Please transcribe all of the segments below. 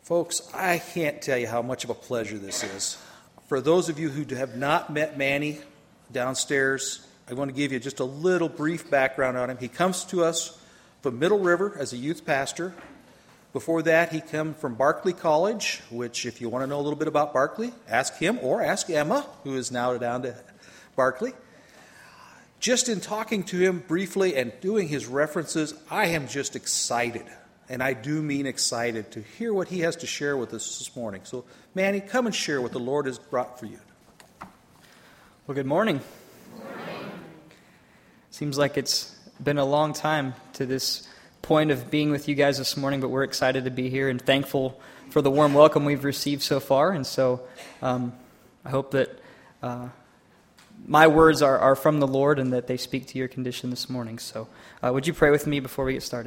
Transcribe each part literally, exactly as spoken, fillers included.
Folks, I can't tell you how much of a pleasure this is. For those of you who have not met Manny downstairs, I want to give you just a little brief background on him. He comes to us from Middle River as a youth pastor. Before that, he came from Barclay College, which if you want to know a little bit about Barclay, ask him or ask Emma, who is now down to Barclay. Just in talking to him briefly and doing his references, I am just excited. And I do mean excited to hear what he has to share with us this morning. So, Manny, come and share what the Lord has brought for you. Well, good morning. Good morning. Seems like it's been a long time to this point of being with you guys this morning, but we're excited to be here and thankful for the warm welcome we've received so far. And so um, I hope that uh, my words are, are from the Lord and that they speak to your condition this morning. So uh, would you pray with me before we get started?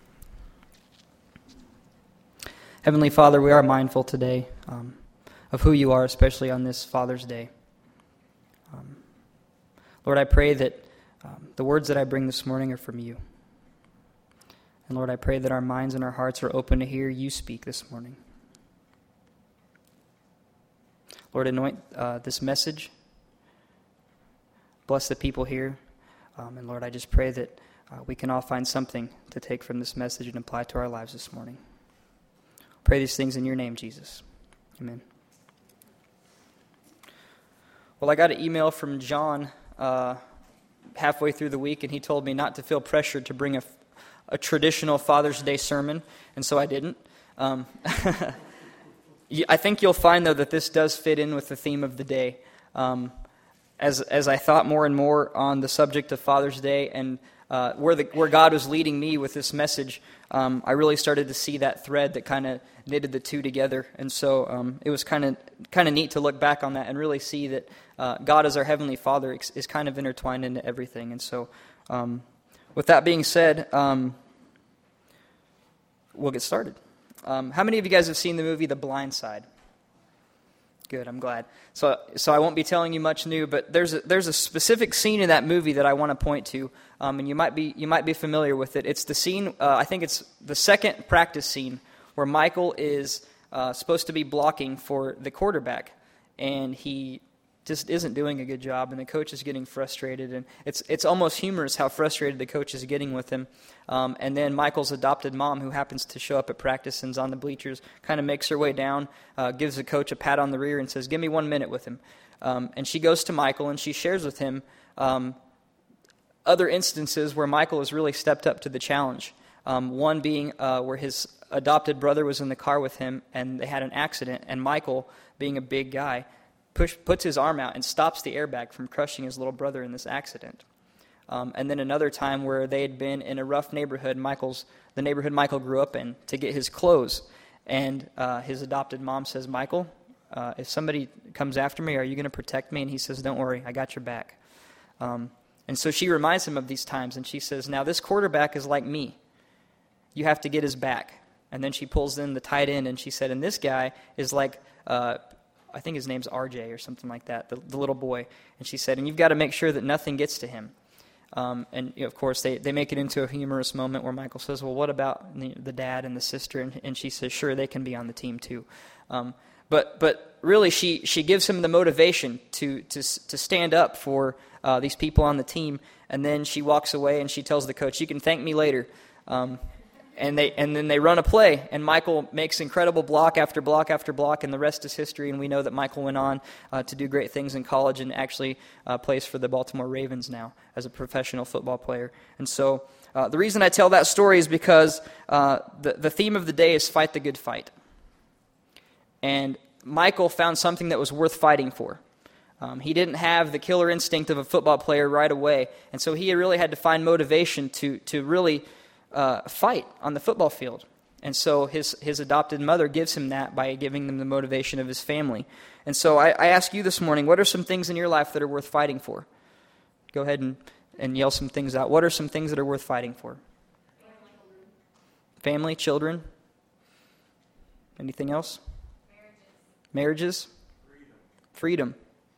Heavenly Father, we are mindful today um, of who you are, especially on this Father's Day. Um, Lord, I pray that um, the words that I bring this morning are from you. And Lord, I pray that our minds and our hearts are open to hear you speak this morning. Lord, anoint uh, this message. Bless the people here. Um, and Lord, I just pray that uh, we can all find something to take from this message and apply to our lives this morning. Pray these things in your name, Jesus. Amen. Well, I got an email from John uh, halfway through the week, and he told me not to feel pressured to bring a, a traditional Father's Day sermon, and so I didn't. Um, I think you'll find, though, that this does fit in with the theme of the day. Um, as as I thought more and more on the subject of Father's Day and uh, where the where God was leading me with this message, um, I really started to see that thread that kind of knitted the two together, and so um, it was kind of kind of neat to look back on that and really see that uh, God as our Heavenly Father is, is kind of intertwined into everything. And so, um, with that being said, um, we'll get started. Um, how many of you guys have seen the movie The Blind Side? Good, I'm glad. So, so I won't be telling you much new, but there's a, there's a specific scene in that movie that I want to point to, um, and you might be you might be familiar with it. It's the scene. Uh, I think it's the second practice scene where Michael is uh, supposed to be blocking for the quarterback, and he just isn't doing a good job, and the coach is getting frustrated, and it's it's almost humorous how frustrated the coach is getting with him. Um, and then Michael's adopted mom, who happens to show up at practice and's on the bleachers, kind of makes her way down, uh, gives the coach a pat on the rear and says, "Give me one minute with him." Um, and she goes to Michael, and she shares with him um, other instances where Michael has really stepped up to the challenge. Um, one being uh, where his adopted brother was in the car with him, and they had an accident, and Michael, being a big guy, Push, puts his arm out and stops the airbag from crushing his little brother in this accident. Um, and then another time where they had been in a rough neighborhood, Michael's the neighborhood Michael grew up in, to get his clothes. And uh, his adopted mom says, "Michael, uh, if somebody comes after me, are you going to protect me?" And he says, "Don't worry, I got your back." Um, and so she reminds him of these times, and she says, "Now this quarterback is like me. You have to get his back." And then she pulls in the tight end, and she said, "And this guy is like... Uh, I think his name's R J or something like that, the, the little boy." And she said, "And you've got to make sure that nothing gets to him." Um, and, you know, of course, they, they make it into a humorous moment where Michael says, "Well, what about the, the dad and the sister?" And, and she says, "Sure, they can be on the team too." Um, but but really, she, she gives him the motivation to to, to stand up for uh, these people on the team. And then she walks away and she tells the coach, "You can thank me later." Um And they and then they run a play, and Michael makes incredible block after block after block, and the rest is history. And we know that Michael went on uh, to do great things in college and actually uh, plays for the Baltimore Ravens now as a professional football player. And so uh, the reason I tell that story is because uh, the, the theme of the day is fight the good fight. And Michael found something that was worth fighting for. Um, he didn't have the killer instinct of a football player right away, and so he really had to find motivation to to really Uh, fight on the football field. And so his his adopted mother gives him that by giving him the motivation of his family. And so I, I ask you this morning, what are some things in your life that are worth fighting for? Go ahead and, and yell some things out. What are some things that are worth fighting for? Family, children. Anything else? Marriages. Marriages? Freedom. Freedom.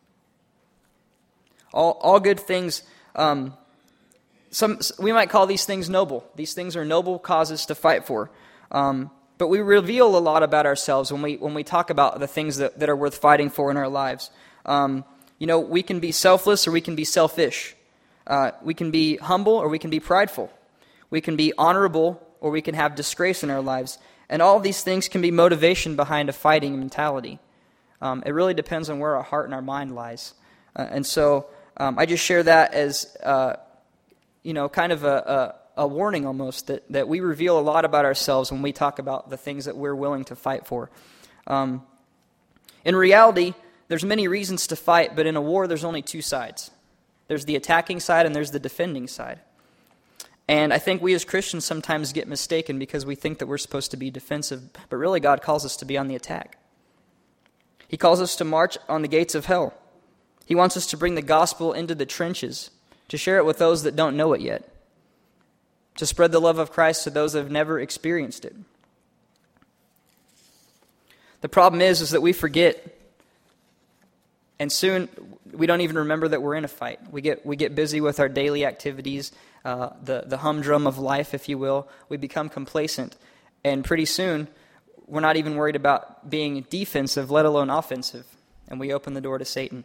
All, all good things. Um, Some we might call these things noble. These things are noble causes to fight for. Um, but we reveal a lot about ourselves when we when we talk about the things that, that are worth fighting for in our lives. Um, you know, we can be selfless or we can be selfish. Uh, we can be humble or we can be prideful. We can be honorable or we can have disgrace in our lives. And all of these things can be motivation behind a fighting mentality. Um, it really depends on where our heart and our mind lies. Uh, and so um, I just share that as, uh, you know, kind of a, a, a warning almost, that, that we reveal a lot about ourselves when we talk about the things that we're willing to fight for. Um, in reality, there's many reasons to fight, but in a war, there's only two sides. There's the attacking side and there's the defending side. And I think we as Christians sometimes get mistaken because we think that we're supposed to be defensive, but really God calls us to be on the attack. He calls us to march on the gates of hell. He wants us to bring the gospel into the trenches, to share it with those that don't know it yet, to spread the love of Christ to those that have never experienced it. The problem is, is that we forget, and soon we don't even remember that we're in a fight. We get we get busy with our daily activities, uh, the, the humdrum of life, if you will. We become complacent, and pretty soon we're not even worried about being defensive, let alone offensive, and we open the door to Satan.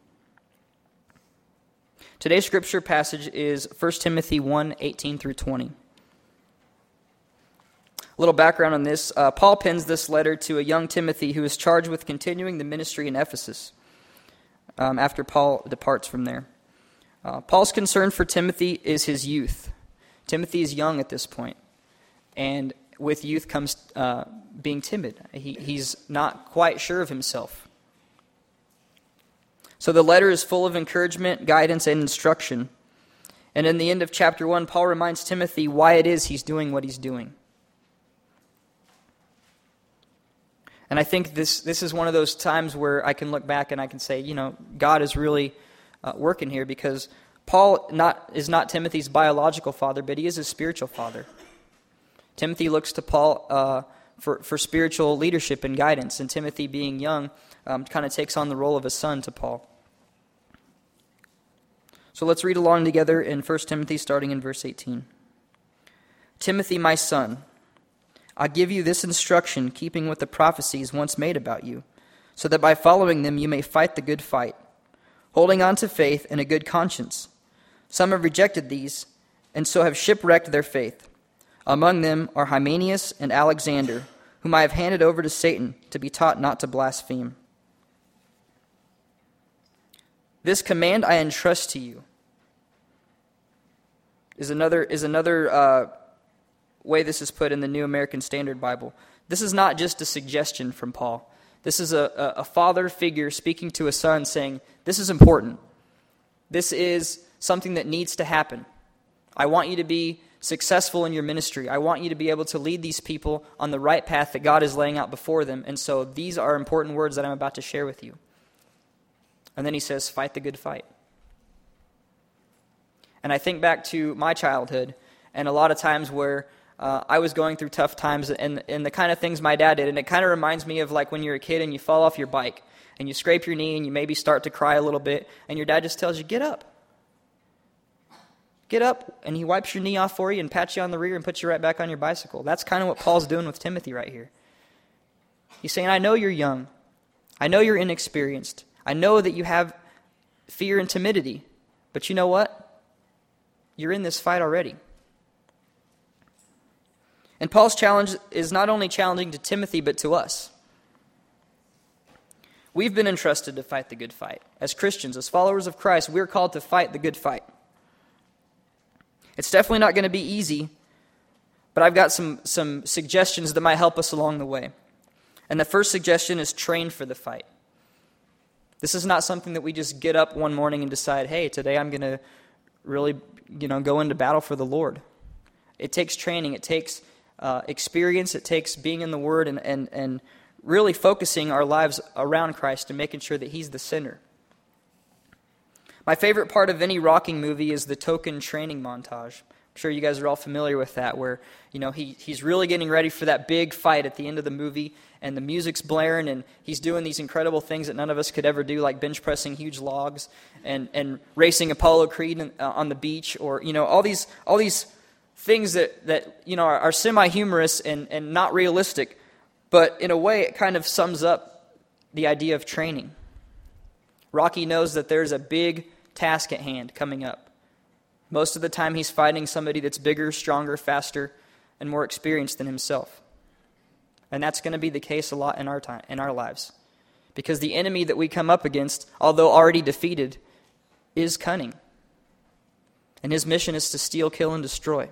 Today's scripture passage is First Timothy one, eighteen through twenty. A little background on this. Uh, Paul pens this letter to a young Timothy who is charged with continuing the ministry in Ephesus um, after Paul departs from there. Uh, Paul's concern for Timothy is his youth. Timothy is young at this point, and with youth comes uh, being timid. He, he's not quite sure of himself. So the letter is full of encouragement, guidance, and instruction. And in the end of chapter one, Paul reminds Timothy why it is he's doing what he's doing. And I think this this is one of those times where I can look back and I can say, you know, God is really uh, working here, because Paul not is not Timothy's biological father, but he is his spiritual father. Timothy looks to Paul uh, for, for spiritual leadership and guidance, and Timothy, being young, um, kind of takes on the role of a son to Paul. So let's read along together in First Timothy, starting in verse eighteen. Timothy, my son, I give you this instruction, keeping with the prophecies once made about you, so that by following them you may fight the good fight, holding on to faith and a good conscience. Some have rejected these, and so have shipwrecked their faith. Among them are Hymenaeus and Alexander, whom I have handed over to Satan to be taught not to blaspheme. This command I entrust to you is another is another uh, way this is put in the New American Standard Bible. This is not just a suggestion from Paul. This is a, a, a father figure speaking to a son saying, this is important. This is something that needs to happen. I want you to be successful in your ministry. I want you to be able to lead these people on the right path that God is laying out before them. And so these are important words that I'm about to share with you. And then he says, fight the good fight. And I think back to my childhood, and a lot of times where uh, I was going through tough times, and, and the kind of things my dad did, and it kind of reminds me of like when you're a kid and you fall off your bike, and you scrape your knee, and you maybe start to cry a little bit, and your dad just tells you, get up. Get up, and he wipes your knee off for you and pats you on the rear and puts you right back on your bicycle. That's kind of what Paul's doing with Timothy right here. He's saying, I know you're young. I know you're inexperienced. I know that you have fear and timidity, but you know what? You're in this fight already. And Paul's challenge is not only challenging to Timothy, but to us. We've been entrusted to fight the good fight. As Christians, as followers of Christ, we're called to fight the good fight. It's definitely not going to be easy, but I've got some, some suggestions that might help us along the way. And the first suggestion is train for the fight. This is not something that we just get up one morning and decide, hey, today I'm going to really, you know, go into battle for the Lord. It takes training. It takes uh, experience. It takes being in the Word and, and, and really focusing our lives around Christ and making sure that He's the center. My favorite part of any rocking movie is the token training montage. I'm sure you guys are all familiar with that, where, you know, he he's really getting ready for that big fight at the end of the movie, and the music's blaring, and he's doing these incredible things that none of us could ever do, like bench pressing huge logs and, and racing Apollo Creed in, uh, on the beach, or, you know, all these all these things that, that you know, are, are semi-humorous and, and not realistic, but in a way it kind of sums up the idea of training. Rocky knows that there's a big task at hand coming up. Most of the time he's fighting somebody that's bigger, stronger, faster, and more experienced than himself. And that's going to be the case a lot in our time, in our lives. Because the enemy that we come up against, although already defeated, is cunning. And his mission is to steal, kill, and destroy.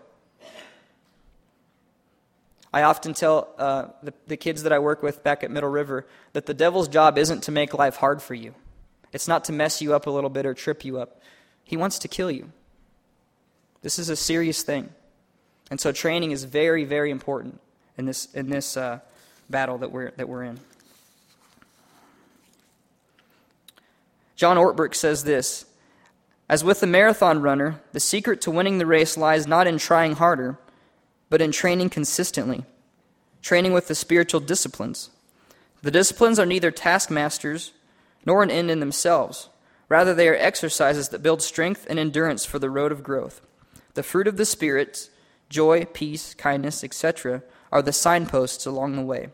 I often tell uh, the, the kids that I work with back at Middle River that the devil's job isn't to make life hard for you. It's not to mess you up a little bit or trip you up. He wants to kill you. This is a serious thing. And so training is very, very important in this in this uh, battle that we're that we're in. John Ortberg says this: as with the marathon runner, the secret to winning the race lies not in trying harder, but in training consistently, training with the spiritual disciplines. The disciplines are neither taskmasters nor an end in themselves. Rather, they are exercises that build strength and endurance for the road of growth. The fruit of the Spirit, joy, peace, kindness, et cetera, are the signposts along the way.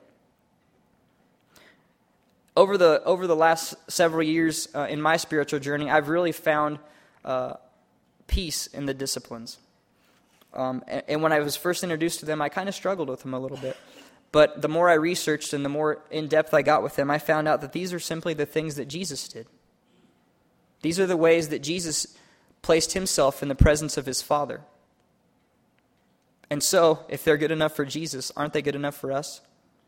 Over the over the last several years uh, in my spiritual journey, I've really found uh, peace in the disciplines. Um, and, and when I was first introduced to them, I kind of struggled with them a little bit. But the more I researched and the more in-depth I got with them, I found out that these are simply the things that Jesus did. These are the ways that Jesus placed himself in the presence of his Father. And so, if they're good enough for Jesus, aren't they good enough for us?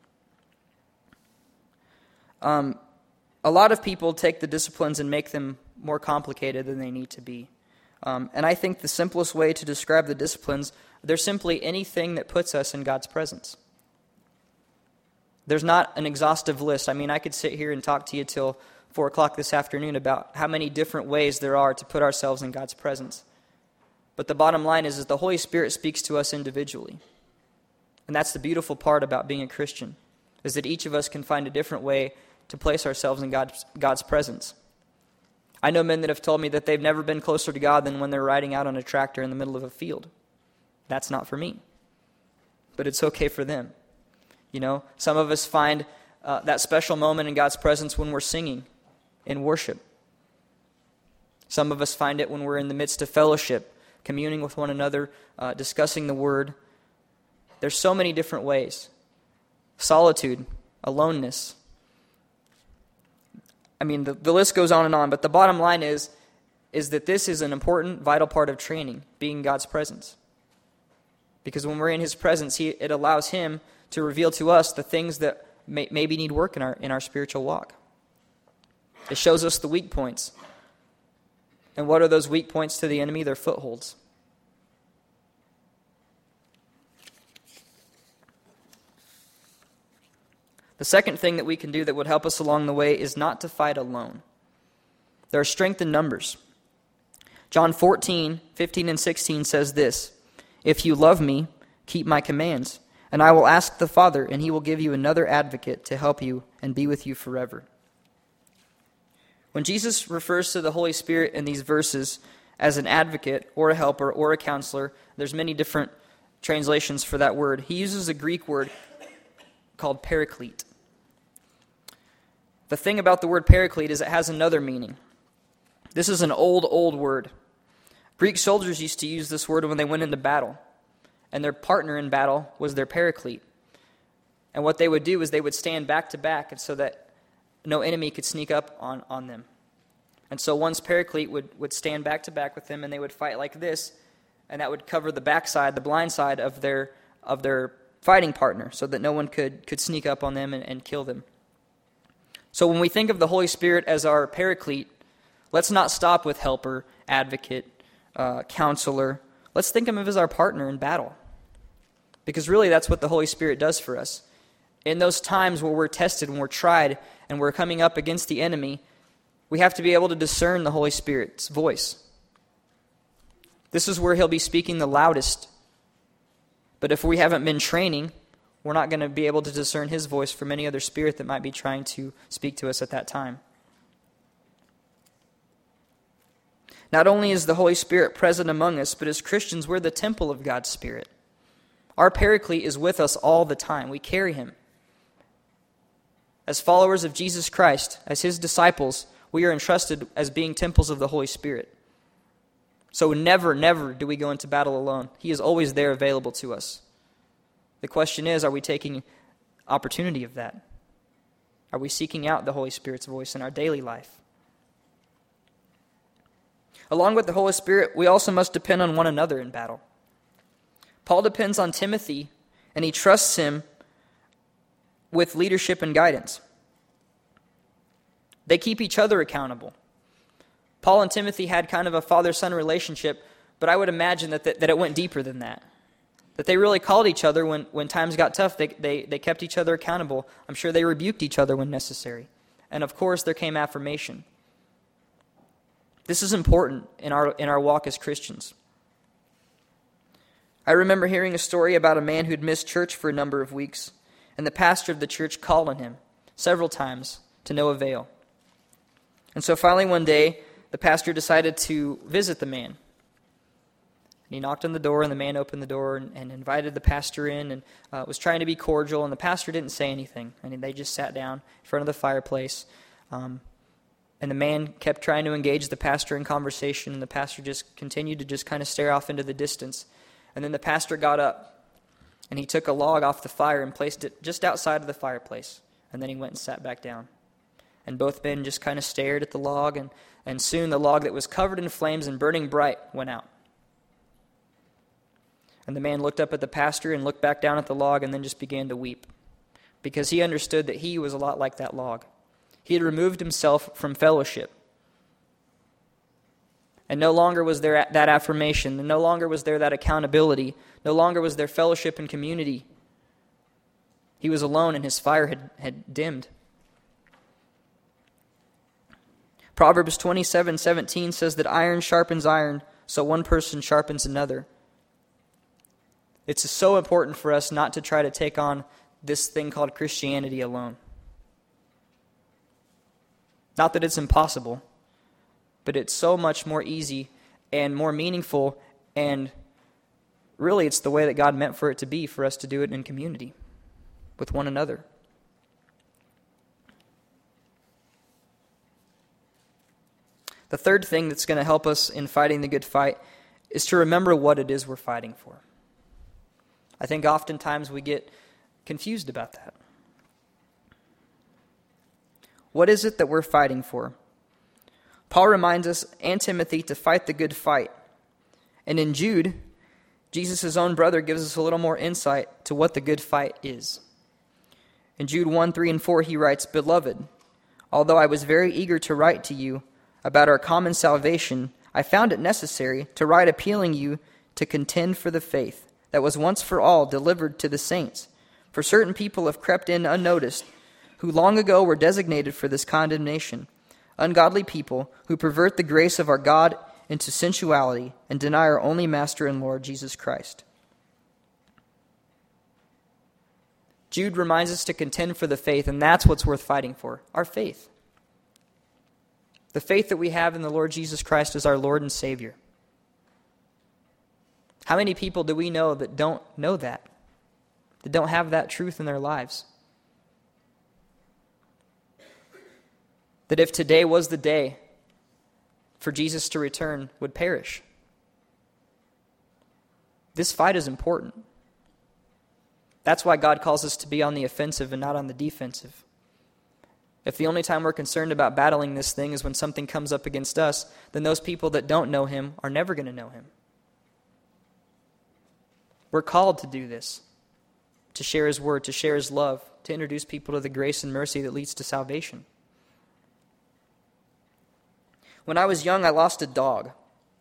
Um, a lot of people take the disciplines and make them more complicated than they need to be. Um, and I think the simplest way to describe the disciplines, they're simply anything that puts us in God's presence. There's not an exhaustive list. I mean, I could sit here and talk to you till four o'clock this afternoon about how many different ways there are to put ourselves in God's presence. But the bottom line is, is the Holy Spirit speaks to us individually. And that's the beautiful part about being a Christian, is that each of us can find a different way to place ourselves in God's, God's presence. I know men that have told me that they've never been closer to God than when they're riding out on a tractor in the middle of a field. That's not for me. But it's okay for them. You know, some of us find uh, that special moment in God's presence when we're singing in worship. Some of us find it when we're in the midst of fellowship, communing with one another, uh, discussing the Word. There's so many different ways. Solitude, aloneness. I mean, the, the list goes on and on, but the bottom line is, is that this is an important, vital part of training, being in God's presence. Because when we're in his presence, he, it allows him to reveal to us the things that may, maybe need work in our in our spiritual walk. It shows us the weak points. And what are those weak points to the enemy? They're footholds. The second thing that we can do that would help us along the way is not to fight alone. There are strength in numbers. John fourteen, fifteen and sixteen says this: if you love me, keep my commands, and I will ask the Father, and he will give you another advocate to help you and be with you forever. When Jesus refers to the Holy Spirit in these verses as an advocate or a helper or a counselor, there's many different translations for that word. He uses a Greek word called paraclete. The thing about the word paraclete is it has another meaning. This is an old, old word. Greek soldiers used to use this word when they went into battle, and their partner in battle was their paraclete. And what they would do is they would stand back to back so that no enemy could sneak up on, on them. And so one's paraclete would, would stand back to back with them, and they would fight like this, and that would cover the backside, the blind side of their of their fighting partner, so that no one could, could sneak up on them and, and kill them. So when we think of the Holy Spirit as our paraclete, let's not stop with helper, advocate, uh, counselor. Let's think of him as our partner in battle. Because really that's what the Holy Spirit does for us. In those times where we're tested, when we're tried, and we're coming up against the enemy, we have to be able to discern the Holy Spirit's voice. This is where he'll be speaking the loudest. But if we haven't been training, we're not going to be able to discern his voice from any other spirit that might be trying to speak to us at that time. Not only is the Holy Spirit present among us, but as Christians, we're the temple of God's Spirit. Our Paraclete is with us all the time. We carry him. As followers of Jesus Christ, as his disciples, we are entrusted as being temples of the Holy Spirit. So never, never do we go into battle alone. He is always there available to us. The question is, are we taking opportunity of that? Are we seeking out the Holy Spirit's voice in our daily life? Along with the Holy Spirit, we also must depend on one another in battle. Paul depends on Timothy, and he trusts him with leadership and guidance. They keep each other accountable. Paul and Timothy had kind of a father-son relationship, but I would imagine that, that, that it went deeper than that. That they really called each other when, when times got tough. They, they, they kept each other accountable. I'm sure they rebuked each other when necessary. And of course, there came affirmation. This is important in our in our walk as Christians. I remember hearing a story about a man who'd missed church for a number of weeks, and the pastor of the church called on him several times to no avail. And so finally one day, the pastor decided to visit the man. And he knocked on the door, and the man opened the door and, and invited the pastor in and uh, was trying to be cordial, and the pastor didn't say anything. I mean, they just sat down in front of the fireplace. Um, And the man kept trying to engage the pastor in conversation, and the pastor just continued to just kind of stare off into the distance. And then the pastor got up, and he took a log off the fire and placed it just outside of the fireplace. And then he went and sat back down. And both men just kind of stared at the log, and, and soon the log that was covered in flames and burning bright went out. And the man looked up at the pastor and looked back down at the log and then just began to weep, because he understood that he was a lot like that log. He had removed himself from fellowship. And no longer was there that affirmation. And no longer was there that accountability. No longer was there fellowship and community. He was alone, and his fire had, had dimmed. Proverbs twenty-seven seventeen says that iron sharpens iron, so one person sharpens another. It's so important for us not to try to take on this thing called Christianity alone. Not that it's impossible, but it's so much more easy and more meaningful, and really it's the way that God meant for it to be, for us to do it in community with one another. The third thing that's going to help us in fighting the good fight is to remember what it is we're fighting for. I think oftentimes we get confused about that. What is it that we're fighting for? Paul reminds us and Timothy to fight the good fight. And in Jude, Jesus' own brother gives us a little more insight to what the good fight is. In Jude one, three, and four, he writes, "Beloved, although I was very eager to write to you about our common salvation, I found it necessary to write appealing you to contend for the faith that was once for all delivered to the saints. For certain people have crept in unnoticed, who long ago were designated for this condemnation, ungodly people who pervert the grace of our God into sensuality and deny our only Master and Lord, Jesus Christ." Jude reminds us to contend for the faith, and that's what's worth fighting for, our faith. The faith that we have in the Lord Jesus Christ as our Lord and Savior. How many people do we know that don't know that? That don't have that truth in their lives? That if today was the day for Jesus to return, would perish. This fight is important. That's why God calls us to be on the offensive and not on the defensive. If the only time we're concerned about battling this thing is when something comes up against us, then those people that don't know him are never going to know him. We're called to do this, to share his word, to share his love, to introduce people to the grace and mercy that leads to salvation. When I was young, I lost a dog.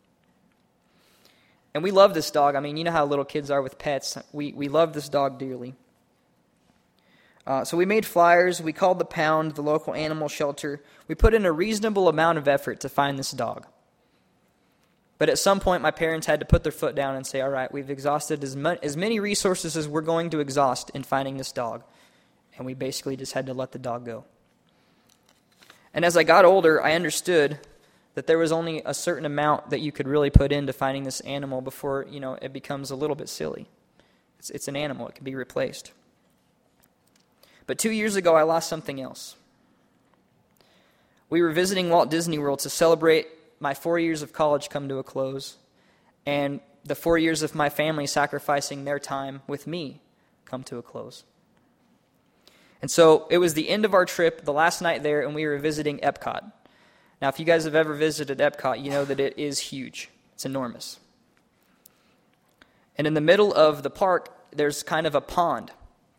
And we love this dog. I mean, you know how little kids are with pets. We we love this dog dearly. Uh, so we made flyers. We called the pound, the local animal shelter. We put in a reasonable amount of effort to find this dog. But at some point, my parents had to put their foot down and say, all right, we've exhausted as, mu- as many resources as we're going to exhaust in finding this dog. And we basically just had to let the dog go. And as I got older, I understood that there was only a certain amount that you could really put into finding this animal before, you know, it becomes a little bit silly. It's, it's an animal. It can be replaced. But two years ago, I lost something else. We were visiting Walt Disney World to celebrate my four years of college come to a close, and the four years of my family sacrificing their time with me come to a close. And so it was the end of our trip, the last night there, and we were visiting Epcot. Now, if you guys have ever visited Epcot, you know that it is huge. It's enormous. And in the middle of the park, there's kind of a pond.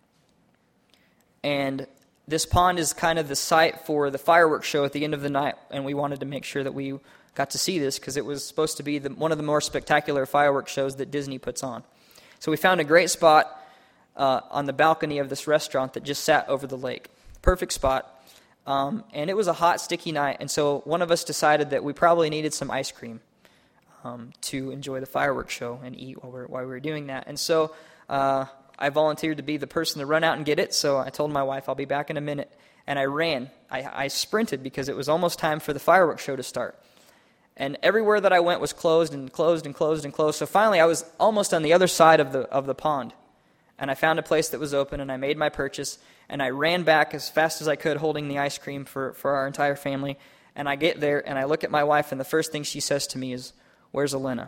And this pond is kind of the site for the fireworks show at the end of the night, and we wanted to make sure that we got to see this because it was supposed to be the, one of the more spectacular fireworks shows that Disney puts on. So we found a great spot uh, on the balcony of this restaurant that just sat over the lake. Perfect spot. Um, and it was a hot, sticky night, and so one of us decided that we probably needed some ice cream um, to enjoy the fireworks show and eat while we were, while we were doing that. And so uh, I volunteered to be the person to run out and get it, so I told my wife, I'll be back in a minute. And I ran. I, I sprinted because it was almost time for the fireworks show to start. And everywhere that I went was closed and closed and closed and closed. So finally, I was almost on the other side of the of the pond. And I found a place that was open, and I made my purchase. And I ran back as fast as I could, holding the ice cream for, for our entire family. And I get there, and I look at my wife, and the first thing she says to me is, "Where's Elena?"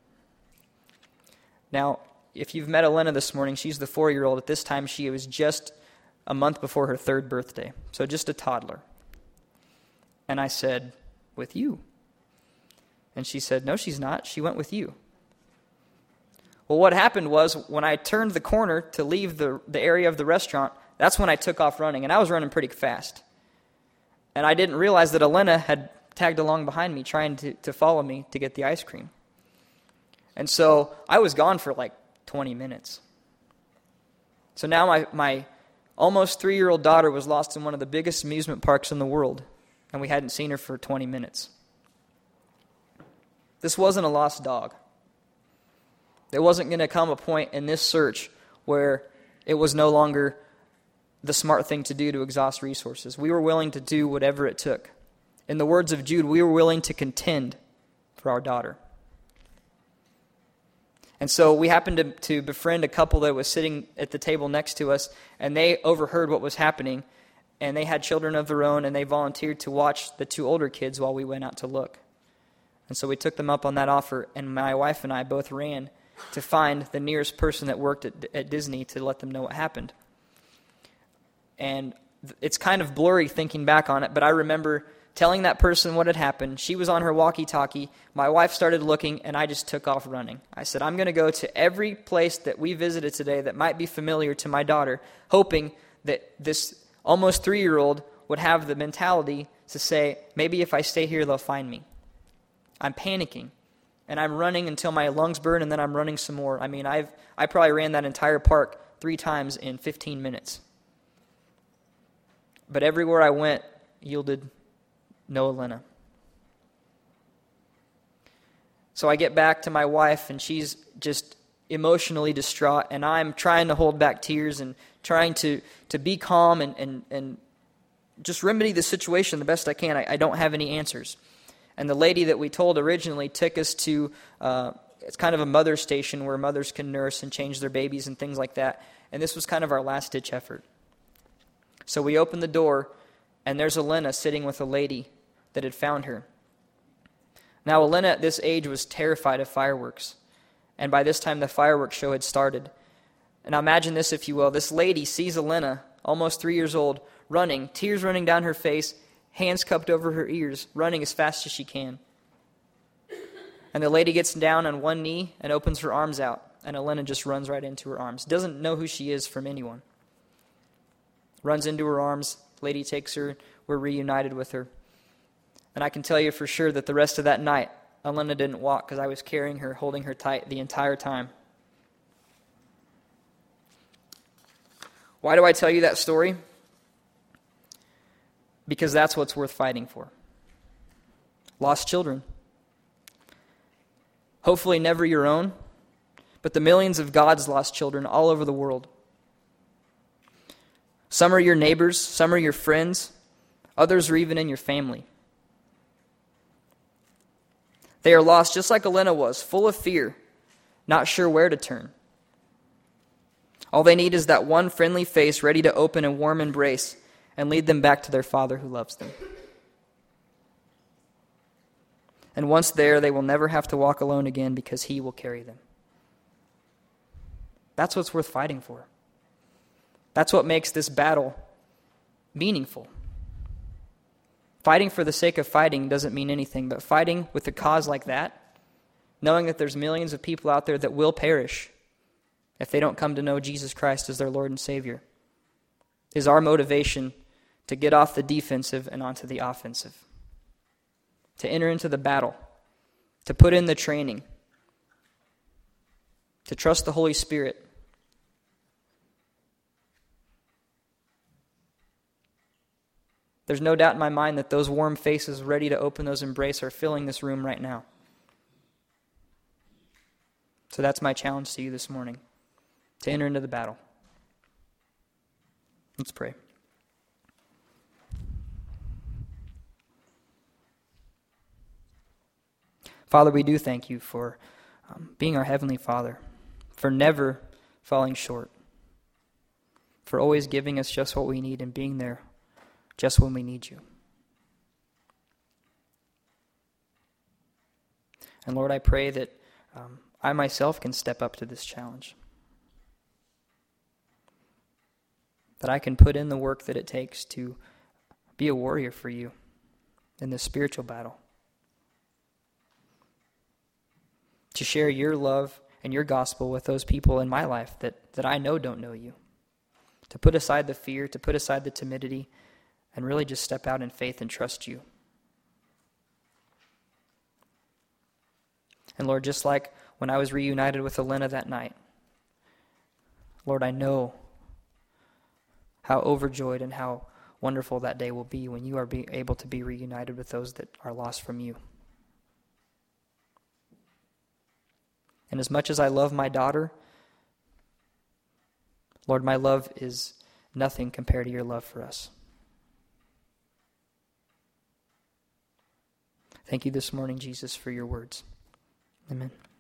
Now, if you've met Elena this morning, she's the four-year-old. At this time, she was just a month before her third birthday, so just a toddler. And I said, "With you?" And she said, "No, she's not. She went with you." Well, what happened was when I turned the corner to leave the, the area of the restaurant, that's when I took off running, and I was running pretty fast. And I didn't realize that Elena had tagged along behind me trying to, to follow me to get the ice cream. And so I was gone for like twenty minutes. So now my, my almost three-year-old daughter was lost in one of the biggest amusement parks in the world, and we hadn't seen her for twenty minutes. This wasn't a lost dog. There wasn't going to come a point in this search where it was no longer the smart thing to do to exhaust resources. We were willing to do whatever it took. In the words of Jude, we were willing to contend for our daughter. And so we happened to, to befriend a couple that was sitting at the table next to us, and they overheard what was happening, and they had children of their own, and they volunteered to watch the two older kids while we went out to look. And so we took them up on that offer, and my wife and I both ran to find the nearest person that worked at, at Disney to let them know what happened. And it's kind of blurry thinking back on it, but I remember telling that person what had happened. She was on her walkie-talkie. My wife started looking, and I just took off running. I said, I'm going to go to every place that we visited today that might be familiar to my daughter, hoping that this almost three-year-old would have the mentality to say, maybe if I stay here, they'll find me. I'm panicking, and I'm running until my lungs burn, and then I'm running some more. I mean, I've I probably ran that entire park three times in fifteen minutes. But everywhere I went yielded no Elena. So I get back to my wife, and she's just emotionally distraught, and I'm trying to hold back tears and trying to, to be calm and, and, and just remedy the situation the best I can. I, I don't have any answers. And the lady that we told originally took us to, uh, it's kind of a mother station where mothers can nurse and change their babies and things like that. And this was kind of our last-ditch effort. So we opened the door, and there's Elena sitting with a lady that had found her. Now, Elena at this age was terrified of fireworks. And by this time, the fireworks show had started. And now imagine this, if you will. This lady sees Elena, almost three years old, running, tears running down her face, hands cupped over her ears, running as fast as she can. And the lady gets down on one knee and opens her arms out, and Elena just runs right into her arms. Doesn't know who she is from anyone. Runs into her arms, lady takes her, we're reunited with her. And I can tell you for sure that the rest of that night, Elena didn't walk because I was carrying her, holding her tight the entire time. Why do I tell you that story? Because that's what's worth fighting for. Lost children. Hopefully never your own, but the millions of God's lost children all over the world. Some are your neighbors, some are your friends, others are even in your family. They are lost just like Elena was, full of fear, not sure where to turn. All they need is that one friendly face ready to open a warm embrace and lead them back to their Father who loves them. And once there, they will never have to walk alone again because He will carry them. That's what's worth fighting for. That's what makes this battle meaningful. Fighting for the sake of fighting doesn't mean anything, but fighting with a cause like that, knowing that there's millions of people out there that will perish if they don't come to know Jesus Christ as their Lord and Savior, is our motivation to get off the defensive and onto the offensive, to enter into the battle, to put in the training, to trust the Holy Spirit. There's no doubt in my mind that those warm faces ready to open those embraces are filling this room right now. So that's my challenge to you this morning, to enter into the battle. Let's pray. Father, we do thank you for um, being our Heavenly Father, for never falling short, for always giving us just what we need and being there just when we need you. And Lord, I pray that um, I myself can step up to this challenge, that I can put in the work that it takes to be a warrior for you in this spiritual battle, to share your love and your gospel with those people in my life that, that I know don't know you, to put aside the fear, to put aside the timidity, and really just step out in faith and trust you. And Lord, just like when I was reunited with Elena that night, Lord, I know how overjoyed and how wonderful that day will be when you are be able to be reunited with those that are lost from you. And as much as I love my daughter, Lord, my love is nothing compared to your love for us. Thank you this morning, Jesus, for your words. Amen.